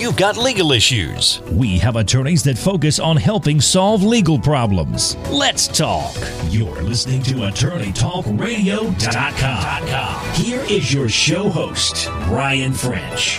you've got legal issues. We have attorneys that focus on helping solve legal problems. Let's talk. You're listening to AttorneyTalkRadio.com. Here is your show host, Brian French.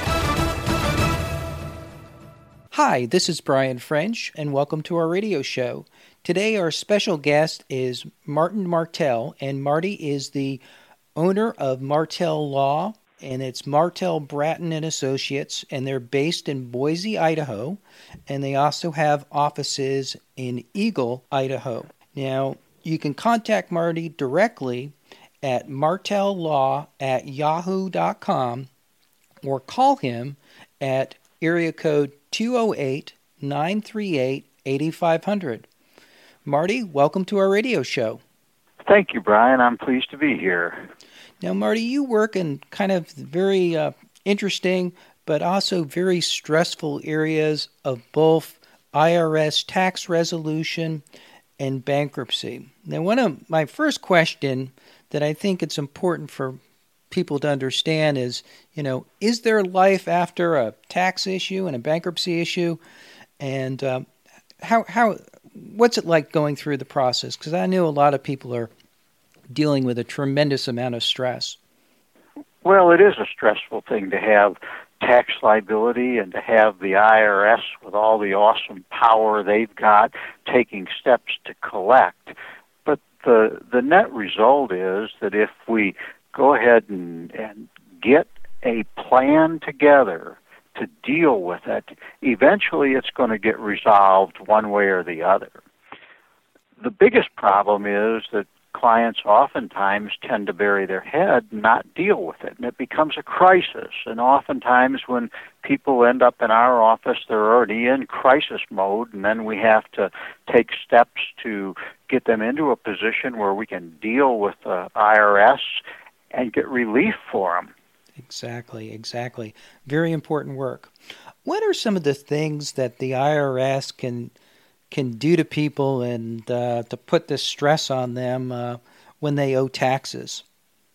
Hi, this is Brian French, and welcome to our radio show. Today, our special guest is Martin Martell, and Marty is the owner of Martell Law, and it's Martell Bratton and Associates, and they're based in Boise, Idaho, and they also have offices in Eagle, Idaho. Now, you can contact Marty directly at martellaw@yahoo.com or call him at area code 208-938-8500. Marty, welcome to our radio show. Thank you, Brian. I'm pleased to be here. Now, Marty, you work in kind of very interesting but also very stressful areas of both IRS tax resolution and bankruptcy. Now, one of my first question that I think it's important for people to understand is, is there life after a tax issue and a bankruptcy issue? And what's it like going through the process? Because I know a lot of people are dealing with a tremendous amount of stress. Well, it is a stressful thing to have tax liability and to have the IRS with all the awesome power they've got taking steps to collect. But the net result is that if we go ahead and get a plan together to deal with it, eventually it's going to get resolved one way or the other. The biggest problem is that clients oftentimes tend to bury their head and not deal with it, and it becomes a crisis. And oftentimes when people end up in our office, they're already in crisis mode, and then we have to take steps to get them into a position where we can deal with the IRS and get relief for them. Exactly. Very important work. What are some of the things that the IRS can do to people and to put this stress on them when they owe taxes?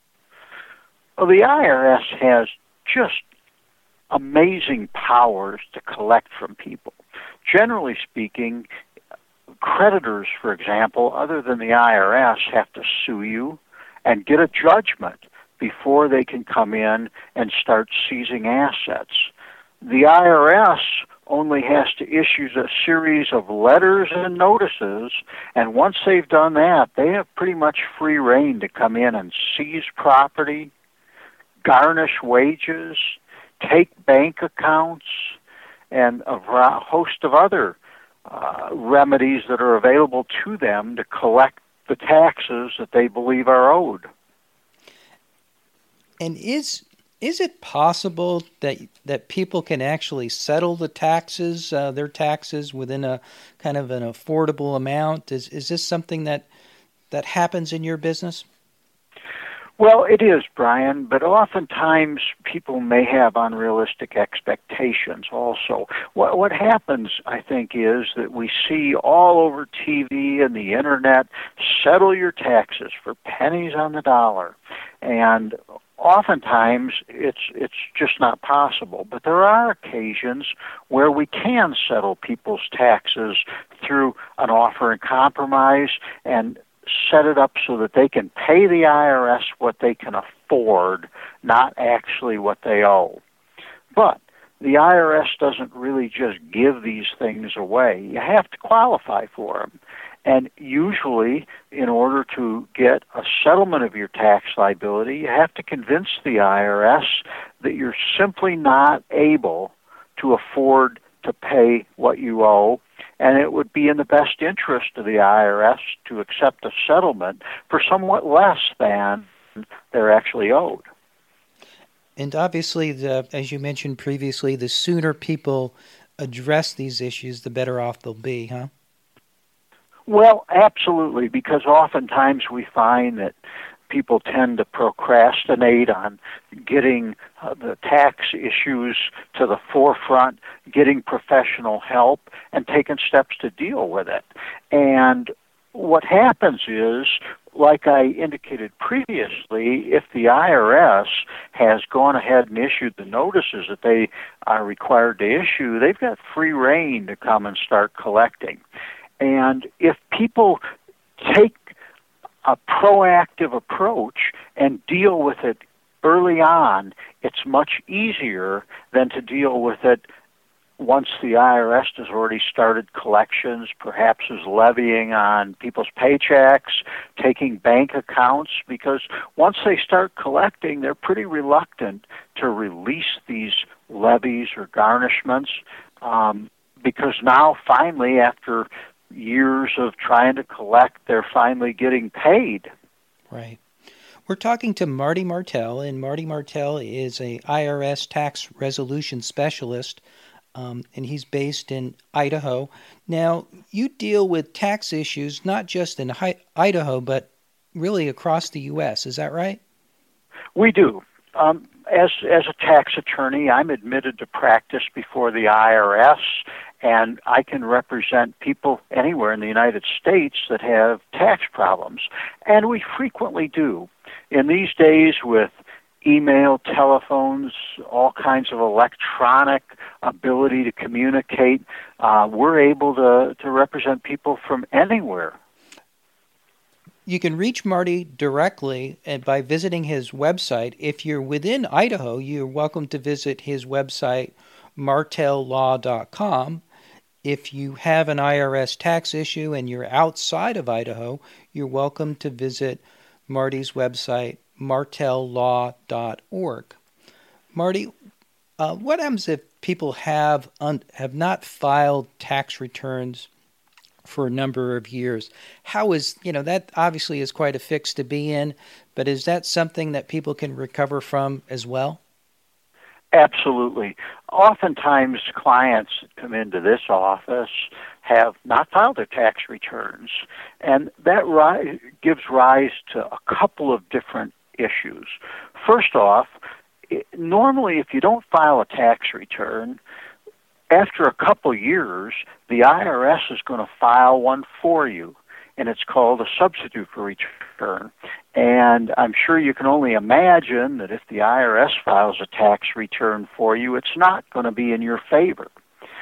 Well, the IRS has just amazing powers to collect from people. Generally speaking, creditors, for example, other than the IRS, have to sue you and get a judgment before they can come in and start seizing assets. The IRS only has to issue a series of letters and notices, and once they've done that, they have pretty much free rein to come in and seize property, garnish wages, take bank accounts, and a host of other remedies that are available to them to collect the taxes that they believe are owed. And is it possible that people can actually settle the taxes, their taxes, within a kind of an affordable amount? Is this something that happens in your business? Well, it is, Brian, but oftentimes people may have unrealistic expectations also. What happens, I think, is that we see all over TV and the Internet, settle your taxes for pennies on the dollar. And oftentimes it's just not possible. But there are occasions where we can settle people's taxes through an offer in compromise and set it up so that they can pay the IRS what they can afford, not actually what they owe. But the IRS doesn't really just give these things away. You have to qualify for them. And usually, in order to get a settlement of your tax liability, you have to convince the IRS that you're simply not able to afford to pay what you owe, and it would be in the best interest of the IRS to accept a settlement for somewhat less than they're actually owed. And obviously, as you mentioned previously, the sooner people address these issues, the better off they'll be, huh? Well, absolutely, because oftentimes we find that people tend to procrastinate on getting the tax issues to the forefront, getting professional help, and taking steps to deal with it. And what happens is like I indicated previously, if the IRS has gone ahead and issued the notices that they are required to issue, they've got free rein to come and start collecting. And if people take a proactive approach and deal with it early on, it's much easier than to deal with it once the IRS has already started collections, perhaps is levying on people's paychecks, taking bank accounts, because once they start collecting, they're pretty reluctant to release these levies or garnishments, because now finally, after years of trying to collect, they're finally getting paid. Right. We're talking to Marty Martell, and Marty Martell is a IRS tax resolution specialist, and he's based in Idaho. Now, you deal with tax issues not just in Idaho, but really across the U.S., is that right? We do. As a tax attorney, I'm admitted to practice before the IRS, and I can represent people anywhere in the United States that have tax problems. And we frequently do. In these days with email, telephones, all kinds of electronic ability to communicate, we're able to represent people from anywhere. You can reach Marty directly by visiting his website. If you're within Idaho, you're welcome to visit his website, martellaw.com. If you have an IRS tax issue and you're outside of Idaho, you're welcome to visit Marty's website, martellaw.org. Marty, what happens if people have not filed tax returns for a number of years? How is, that obviously is quite a fix to be in, but is that something that people can recover from as well? Absolutely. Oftentimes, clients that come into this office have not filed their tax returns, and that gives rise to a couple of different issues. First off, normally if you don't file a tax return, after a couple years, the IRS is going to file one for you, and it's called a substitute for return. And I'm sure you can only imagine that if the IRS files a tax return for you, it's not going to be in your favor.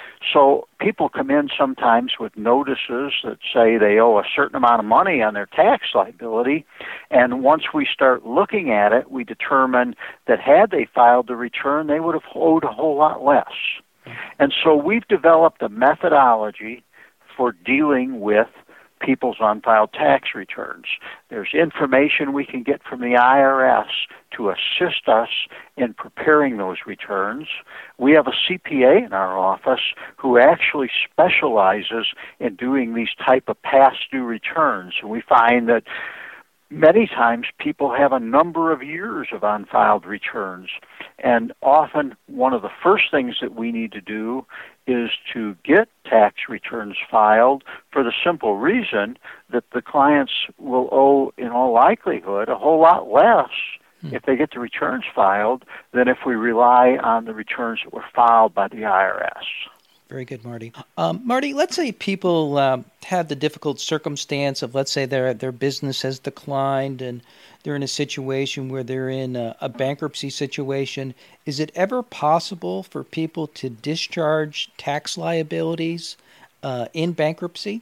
So people come in sometimes with notices that say they owe a certain amount of money on their tax liability, and once we start looking at it, we determine that had they filed the return, they would have owed a whole lot less. And so we've developed a methodology for dealing with people's unfiled tax returns. There's information we can get from the IRS to assist us in preparing those returns. We have a CPA in our office who actually specializes in doing these type of past due returns. And we find that many times people have a number of years of unfiled returns. And often one of the first things that we need to do is to get tax returns filed for the simple reason that the clients will owe, in all likelihood, a whole lot less if they get the returns filed than if we rely on the returns that were filed by the IRS. Very good, Marty. Marty, let's say people have the difficult circumstance of, let's say, their business has declined and they're in a situation where they're in a bankruptcy situation. Is it ever possible for people to discharge tax liabilities in bankruptcy?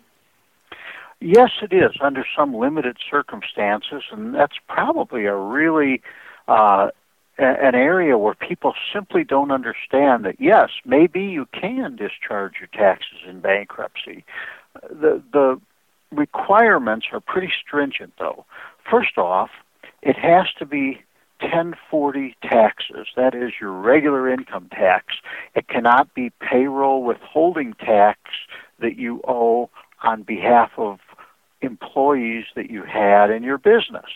Yes, it is, under some limited circumstances, and that's probably a really an area where people simply don't understand that, yes, maybe you can discharge your taxes in bankruptcy. The requirements are pretty stringent, though. First off, it has to be 1040 taxes. That is your regular income tax. It cannot be payroll withholding tax that you owe on behalf of employees that you had in your business.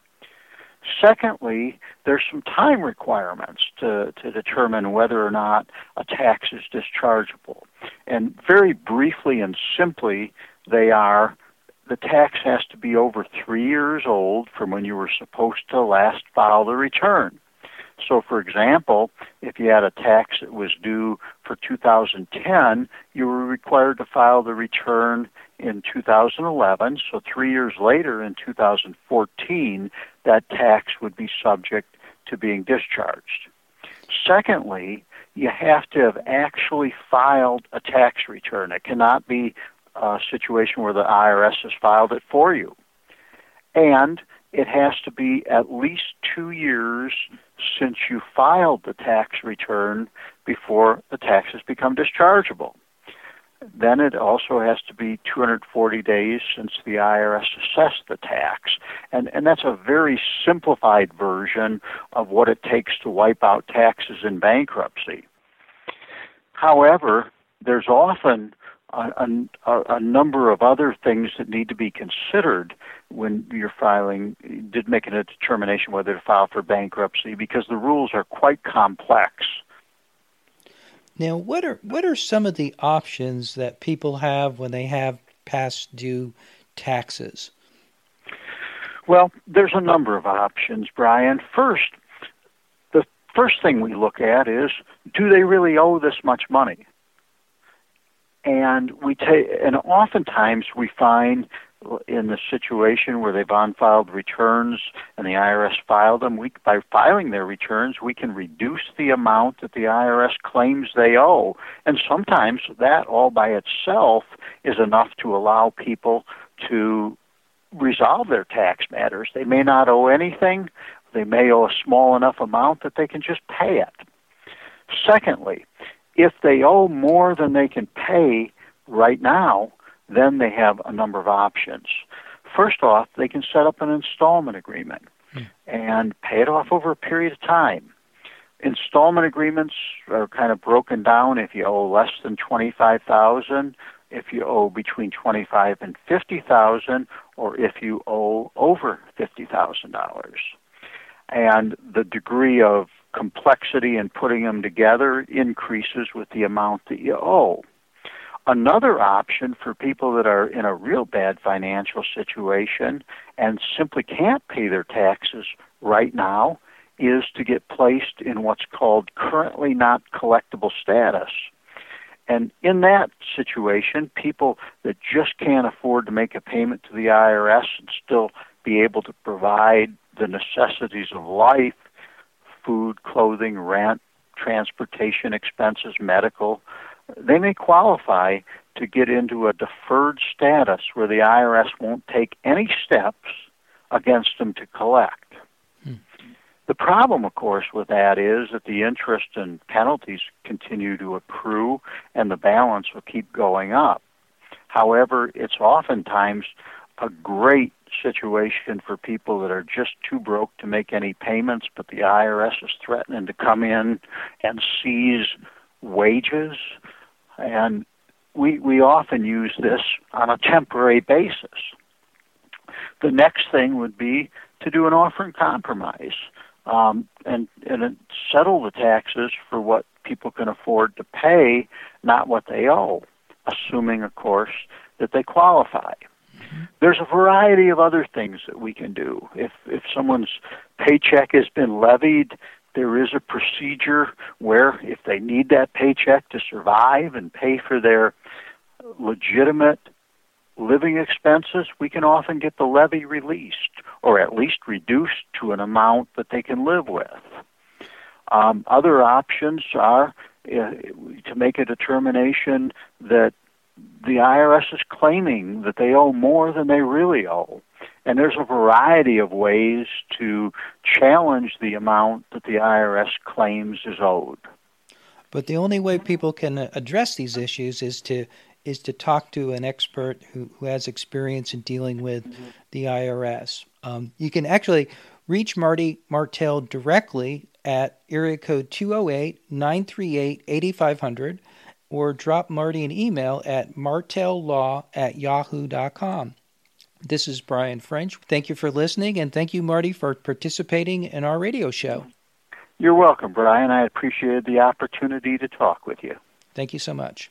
Secondly, there's some time requirements to determine whether or not a tax is dischargeable. And very briefly and simply, they are: the tax has to be over 3 years old from when you were supposed to last file the return. So, for example, if you had a tax that was due for for 2010, you were required to file the return in 2011, so 3 years later in 2014, that tax would be subject to being discharged. Secondly, you have to have actually filed a tax return. It cannot be a situation where the IRS has filed it for you. And it has to be at least 2 years since you filed the tax return before the taxes become dischargeable. Then it also has to be 240 days since the IRS assessed the tax. And that's a very simplified version of what it takes to wipe out taxes in bankruptcy. However, there's often a number of other things that need to be considered when you're making a determination whether to file for bankruptcy, because the rules are quite complex. Now, what are some of the options that people have when they have past due taxes? Well, there's a number of options, Brian. The first thing we look at is, do they really owe this much money? And oftentimes we find in the situation where they've unfiled returns and the IRS filed them, by filing their returns, we can reduce the amount that the IRS claims they owe. And sometimes that all by itself is enough to allow people to resolve their tax matters. They may not owe anything. They may owe a small enough amount that they can just pay it. Secondly, if they owe more than they can pay right now, then they have a number of options. First off, they can set up an installment agreement and pay it off over a period of time. Installment agreements are kind of broken down if you owe less than $25,000, if you owe between $25,000 and $50,000, or if you owe over $50,000. And the degree of complexity in putting them together increases with the amount that you owe. Another option for people that are in a real bad financial situation and simply can't pay their taxes right now is to get placed in what's called currently not collectible status. And in that situation, people that just can't afford to make a payment to the IRS and still be able to provide the necessities of life, food, clothing, rent, transportation expenses, medical, they may qualify to get into a deferred status where the IRS won't take any steps against them to collect. The problem, of course, with that is that the interest and penalties continue to accrue and the balance will keep going up. However, it's oftentimes a great situation for people that are just too broke to make any payments, but the IRS is threatening to come in and seize wages. And we often use this on a temporary basis. The next thing would be to do an offer in compromise and settle the taxes for what people can afford to pay, not what they owe, assuming, of course, that they qualify. There's a variety of other things that we can do. If someone's paycheck has been levied, there is a procedure where if they need that paycheck to survive and pay for their legitimate living expenses, we can often get the levy released or at least reduced to an amount that they can live with. Other options are to make a determination that the IRS is claiming that they owe more than they really owe. And there's a variety of ways to challenge the amount that the IRS claims is owed. But the only way people can address these issues is to talk to an expert who has experience in dealing with the IRS. You can actually reach Marty Martell directly at area code 208-938-8500 or drop Marty an email at martellaw@yahoo.com. This is Brian French. Thank you for listening, and thank you, Marty, for participating in our radio show. You're welcome, Brian. I appreciated the opportunity to talk with you. Thank you so much.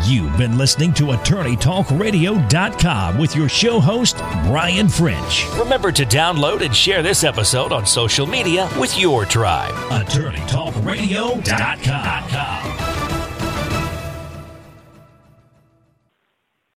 You've been listening to AttorneyTalkRadio.com with your show host, Brian French. Remember to download and share this episode on social media with your tribe. AttorneyTalkRadio.com.